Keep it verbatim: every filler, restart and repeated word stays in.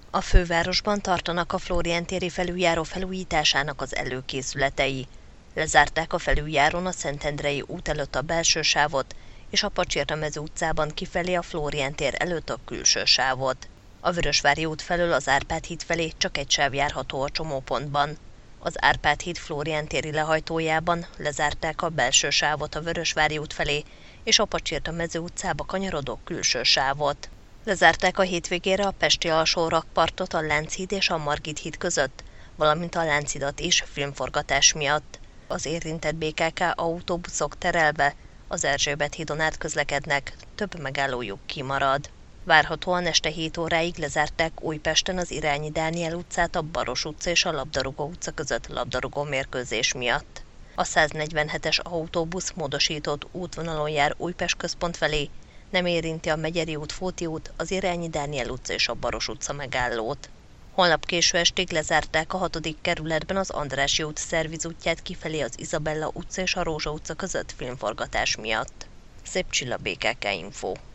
A fővárosban tartanak a Flórián téri felüljáró felújításának az előkészületei. Lezárták a felüljárón a Szentendrei út előtt a belső sávot, és a Pacsirta-mező utcában kifelé a Flórián tér előtt a külső sávot. A Vörösvári út felől az Árpád híd felé csak egy sáv járható a csomópontban. Az Árpád híd Flórián téri lehajtójában lezárták a belső sávot a Vörösvári út felé, és a Pacsirta-mező utcába kanyarodó külső sávot. Lezárták a hétvégére a pesti alsó rakpartot a Lánchíd és a Margit híd között, valamint a Lánchidat is filmforgatás miatt. Az érintett bé ká ká autóbuszok terelve az Erzsébet hídon át közlekednek, több megállójuk kimarad. Várhatóan este hét óráig lezárták Újpesten az Irányi Dániel utcát a Baros utca és a Labdarúgó utca között labdarúgó mérkőzés miatt. A száznegyvenhetes autóbusz módosított útvonalon jár Újpest központ felé, nem érinti a Megyeri út, Fóti út, az Irányi Dániel utca és a Baros utca megállót. Holnap késő estig lezárták a hatodik kerületben az Andrássy út szervizútját kifelé az Izabella utca és a Rózsa utca között filmforgatás miatt. Szép Csilla, bé ká ká Info.